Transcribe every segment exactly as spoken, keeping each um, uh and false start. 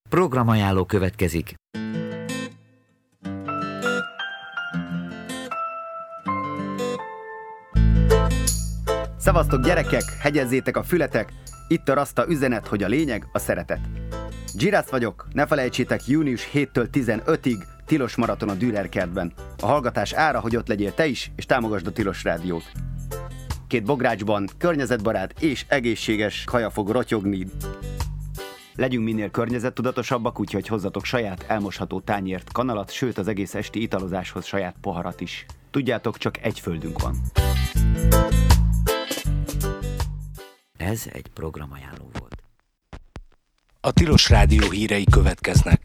Programajánló következik. Szevasztok gyerekek, hegyezzétek a fületek, itt a Rasta üzenet, hogy a lényeg a szeretet. Girasz vagyok, ne felejtsétek, június hétől tizenötödig tilos maraton a Dürer kertben. A hallgatás ára, hogy ott legyél te is, és támogasd a Tilos Rádiót. Két bográcsban környezetbarát és egészséges kaja fog rotyogni. Legyünk minél környezettudatosabbak, úgyhogy hozzatok saját elmosható tányért, kanalat, sőt az egész esti italozáshoz saját poharat is. Tudjátok, csak egy földünk van. Ez egy programajánló volt. A Tilos Rádió hírei következnek.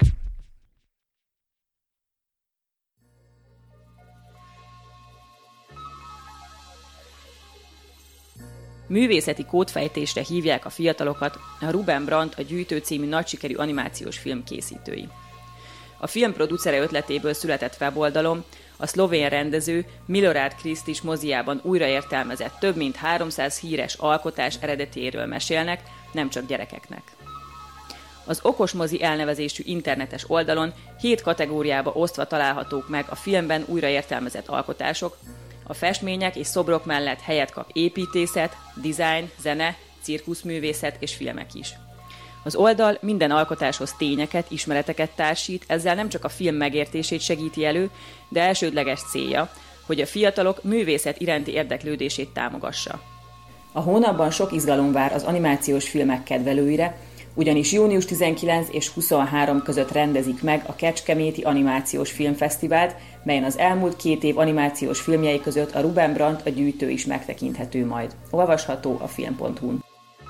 Művészeti kódfejtésre hívják a fiatalokat a Ruben Brandt a Gyűjtő című nagysikerű animációs film készítői. A film producere ötletéből született weboldalon a szlovén rendező Milorad Krisztis moziában újraértelmezett több mint háromszáz híres alkotás eredetéről mesélnek, nem csak gyerekeknek. Az Okos Mozi elnevezésű internetes oldalon hét kategóriába osztva találhatók meg a filmben újraértelmezett alkotások. A festmények és szobrok mellett helyet kap építészet, design, zene, cirkuszművészet és filmek is. Az oldal minden alkotáshoz tényeket, ismereteket társít, ezzel nem csak a film megértését segíti elő, de elsődleges célja, hogy a fiatalok művészet iránti érdeklődését támogassa. A hónapban sok izgalom vár az animációs filmek kedvelőire, ugyanis június tizenkilenc és huszonhárom között rendezik meg a Kecskeméti Animációs Filmfesztivált, melyen az elmúlt két év animációs filmjei között a Ruben Brandt a Gyűjtő is megtekinthető majd. Olvasható a film pont hu-n.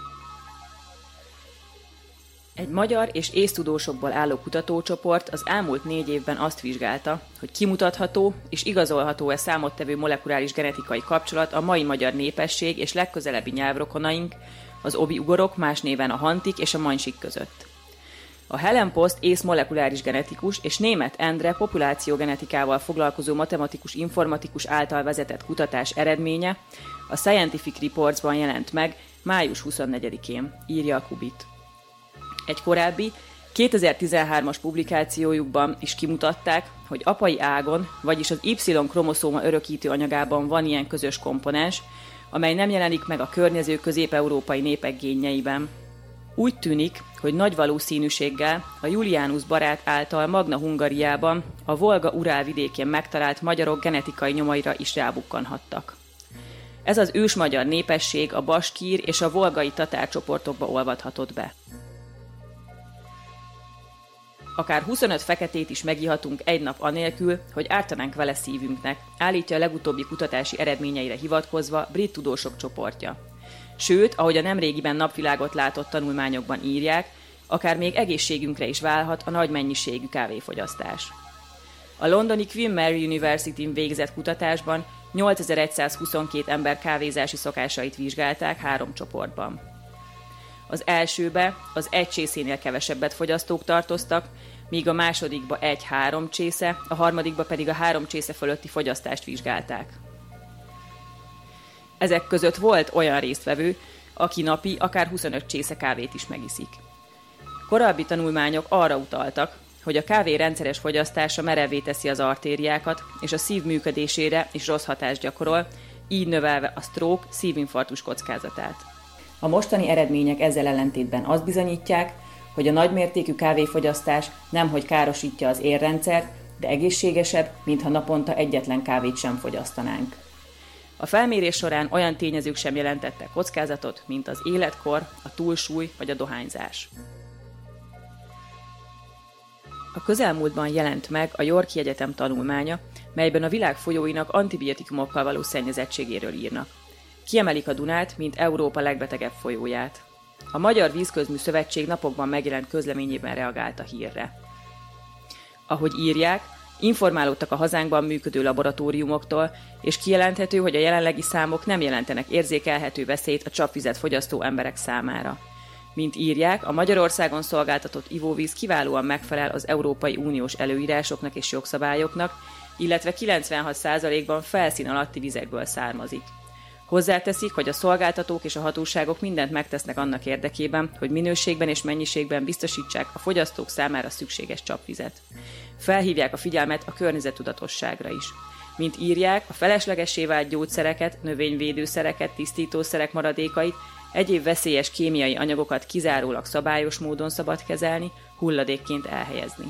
Egy magyar és észtudósokból álló kutatócsoport az elmúlt négy évben azt vizsgálta, hogy kimutatható és igazolható-e számottevő molekuláris genetikai kapcsolat a mai magyar népesség és legközelebbi nyelvrokonaink, az obi-ugorok, más néven a hantik és a manysik között. A Helen Post ész molekuláris genetikus és Németh Endre populációgenetikával foglalkozó matematikus informatikus által vezetett kutatás eredménye a Scientific Reportsban jelent meg május huszonnegyedikén, írja a Kubit. Egy korábbi, kétezer-tizenhármas publikációjukban is kimutatták, hogy apai ágon, vagyis az Y-kromoszóma örökítő anyagában van ilyen közös komponens, amely nem jelenik meg a környező közép-európai népek génjeiben. Úgy tűnik, hogy nagy valószínűséggel a Julianus barát által Magna Hungariában, a Volga-Urál vidékén megtalált magyarok genetikai nyomaira is rábukkanhattak. Ez az ősmagyar népesség a baskír és a volgai tatár csoportokba olvadhatott be. Akár huszonöt feketét is megihatunk egy nap anélkül, hogy ártanánk vele szívünknek, állítja a legutóbbi kutatási eredményeire hivatkozva brit tudósok csoportja. Sőt, ahogy a nemrégiben napvilágot látott tanulmányokban írják, akár még egészségünkre is válhat a nagy mennyiségű kávéfogyasztás. A londoni Queen Mary University-n végzett kutatásban nyolcezer-százhuszonkettő ember kávézási szokásait vizsgálták három csoportban. Az elsőbe az egy csészénél kevesebbet fogyasztók tartoztak, míg a másodikba egy-három csésze, a harmadikba pedig a három csésze fölötti fogyasztást vizsgálták. Ezek között volt olyan résztvevő, aki napi akár huszonöt csésze kávét is megiszik. Korábbi tanulmányok arra utaltak, hogy a kávé rendszeres fogyasztása merevvé teszi az artériákat, és a szív működésére is rossz hatást gyakorol, így növelve a stroke, szívinfarktus kockázatát. A mostani eredmények ezzel ellentétben azt bizonyítják, hogy a nagymértékű kávéfogyasztás nemhogy károsítja az érrendszert, de egészségesebb, mintha naponta egyetlen kávét sem fogyasztanánk. A felmérés során olyan tényezők sem jelentettek kockázatot, mint az életkor, a túlsúly vagy a dohányzás. A közelmúltban jelent meg a Yorki Egyetem tanulmánya, melyben a világ folyóinak antibiotikumokkal való szennyezettségéről írnak. Kiemelik a Dunát, mint Európa legbetegebb folyóját. A Magyar Vízközmű Szövetség napokban megjelent közleményében reagált a hírre. Ahogy írják, informálódtak a hazánkban működő laboratóriumoktól, és kijelenthető, hogy a jelenlegi számok nem jelentenek érzékelhető veszélyt a csapvizet fogyasztó emberek számára. Mint írják, a Magyarországon szolgáltatott ivóvíz kiválóan megfelel az Európai Uniós előírásoknak és jogszabályoknak, illetve kilencvenhat százalékban felszín alatti vizekből származik. Hozzáteszik, hogy a szolgáltatók és a hatóságok mindent megtesznek annak érdekében, hogy minőségben és mennyiségben biztosítsák a fogyasztók számára szükséges csapvizet. Felhívják a figyelmet a környezettudatosságra is. Mint írják, a feleslegessé vált gyógyszereket, növényvédőszereket, tisztítószerek maradékait, egyéb veszélyes kémiai anyagokat kizárólag szabályos módon szabad kezelni, hulladékként elhelyezni.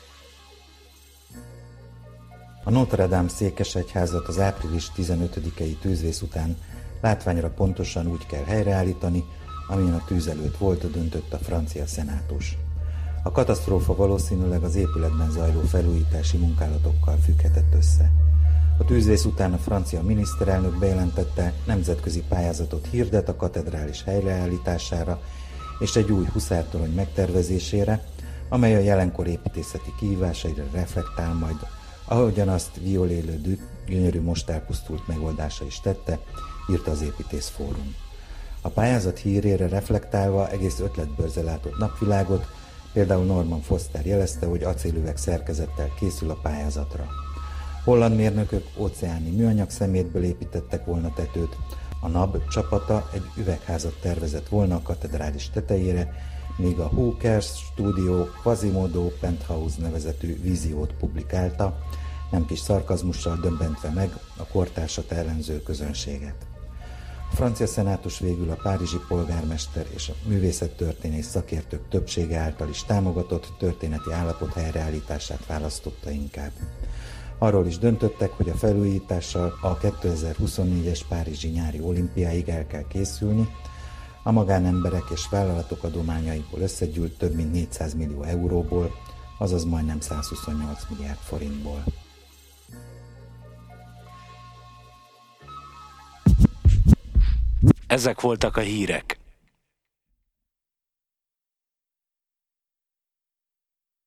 A Notre Dame székesegyházat az április tizenötödikei tűzvész után látványra pontosan úgy kell helyreállítani, amilyen a tűz előtt volt, döntött a francia szenátus. A katasztrófa valószínűleg az épületben zajló felújítási munkálatokkal függhetett össze. A tűzvész után a francia miniszterelnök bejelentette, nemzetközi pályázatot hirdet a katedrális helyreállítására és egy új huszártorony megtervezésére, amely a jelenkor építészeti kihívásaira reflektál majd, ahogyan azt Viollet le Duc gyönyörű most elpusztult megoldása is tette, írta az Építészfórum. A pályázat hírére reflektálva egész ötletbörze látott napvilágot, például Norman Foster jelezte, hogy acélüveg szerkezettel készül a pályázatra. Holland mérnökök óceáni műanyag szemétből építettek volna tetőt, a N A B csapata egy üvegházat tervezett volna a katedrális tetejére, míg a Hookers Studio Quasimodo Penthouse nevezetű víziót publikálta, nem kis szarkazmussal döbbentve meg a kortársat ellenző közönséget. A francia szenátus végül a párizsi polgármester és a művészettörténész szakértők többsége által is támogatott történeti állapot helyreállítását választotta inkább. Arról is döntöttek, hogy a felújítással a kétezer-huszonnégyes párizsi nyári olimpiáig el kell készülni, a magánemberek és vállalatok adományaiból összegyűlt több mint négyszáz millió euróból, azaz majdnem százhuszonnyolc milliárd forintból. Ezek voltak a hírek.